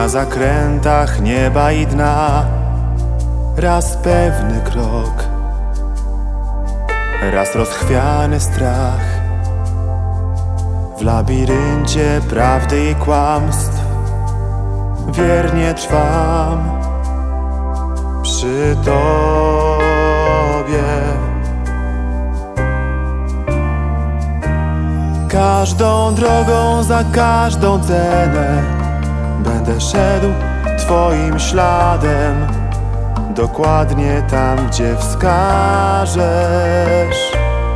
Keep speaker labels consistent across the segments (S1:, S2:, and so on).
S1: Na zakrętach nieba i dna, raz pewny krok, raz rozchwiany strach. W labiryncie prawdy i kłamstw wiernie trwam przy Tobie. Każdą drogą, za każdą cenę będę szedł Twoim śladem, dokładnie tam, gdzie wskażesz.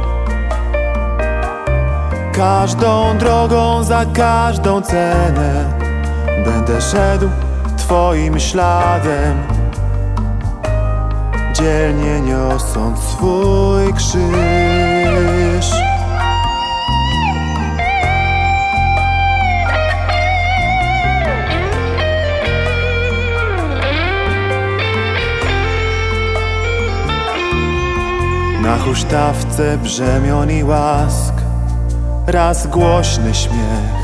S1: Każdą drogą, za każdą cenę będę szedł Twoim śladem, dzielnie niosąc swój krzyż. Na huśtawce brzemion i łask, raz głośny śmiech,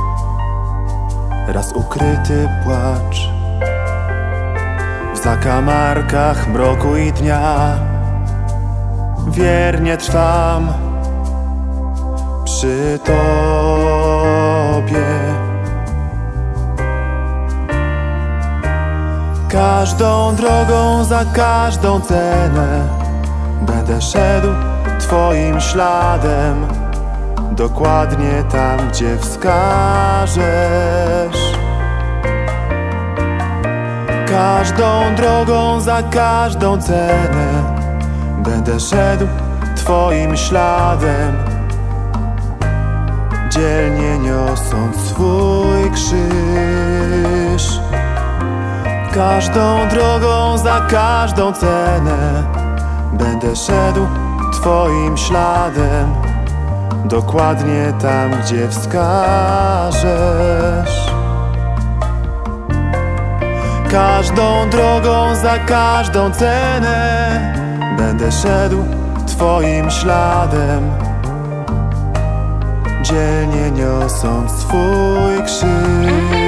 S1: raz ukryty płacz. W zakamarkach mroku i dnia wiernie trwam przy Tobie. Każdą drogą, za każdą cenę będę szedł Twoim śladem, dokładnie tam, gdzie wskażesz. Każdą drogą, za każdą cenę będę szedł Twoim śladem, dzielnie niosąc swój krzyż. Każdą drogą, za każdą cenę będę szedł Twoim śladem, dokładnie tam, gdzie wskażesz. Każdą drogą, za każdą cenę będę szedł Twoim śladem, dzielnie niosąc swój krzyż.